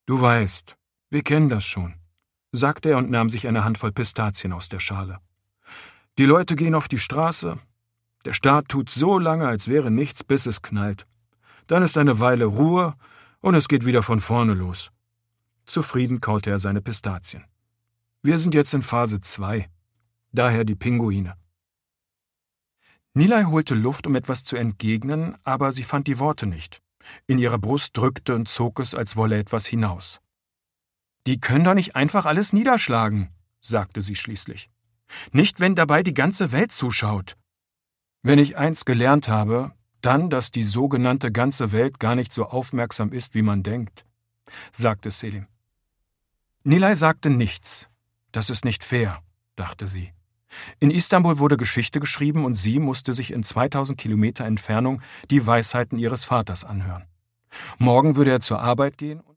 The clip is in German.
Du weißt, wir kennen das schon, sagte er und nahm sich eine Handvoll Pistazien aus der Schale. Die Leute gehen auf die Straße, der Staat tut so lange, als wäre nichts, bis es knallt. Dann ist eine Weile Ruhe und es geht wieder von vorne los. Zufrieden kaute er seine Pistazien. Wir sind jetzt in Phase 2, daher die Pinguine. Nilay holte Luft, um etwas zu entgegnen, aber sie fand die Worte nicht. In ihrer Brust drückte und zog es, als wolle etwas hinaus. »Die können doch nicht einfach alles niederschlagen«, sagte sie schließlich. »Nicht, wenn dabei die ganze Welt zuschaut. Wenn ich eins gelernt habe, dann, dass die sogenannte ganze Welt gar nicht so aufmerksam ist, wie man denkt«, sagte Selim. Nilay sagte nichts. Das ist nicht fair, dachte sie. In Istanbul wurde Geschichte geschrieben und sie musste sich in 2000 Kilometer Entfernung die Weisheiten ihres Vaters anhören. Morgen würde er zur Arbeit gehen